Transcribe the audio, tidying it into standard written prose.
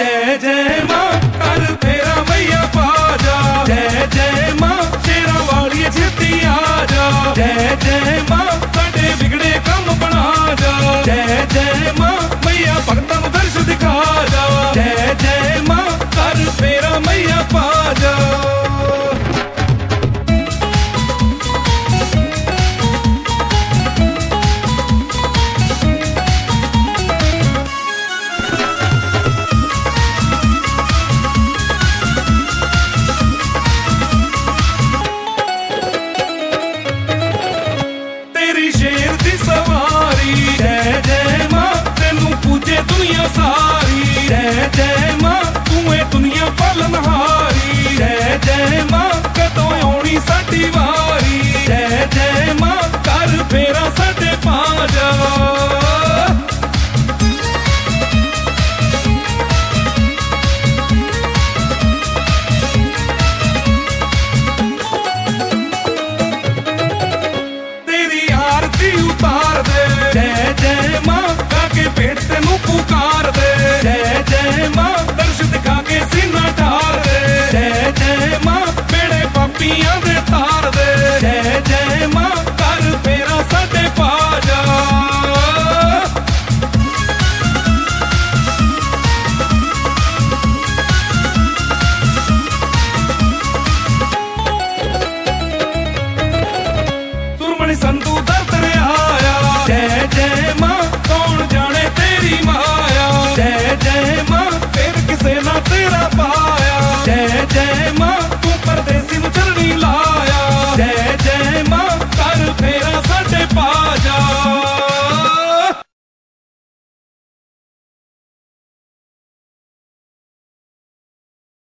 जय जय मां कर फेरा मैया पा जा, जय जय मां शेरा वाली छेती आ जा, जय जय मां साडे बिगड़े कम बना जा, जय जय मां मैया भगतां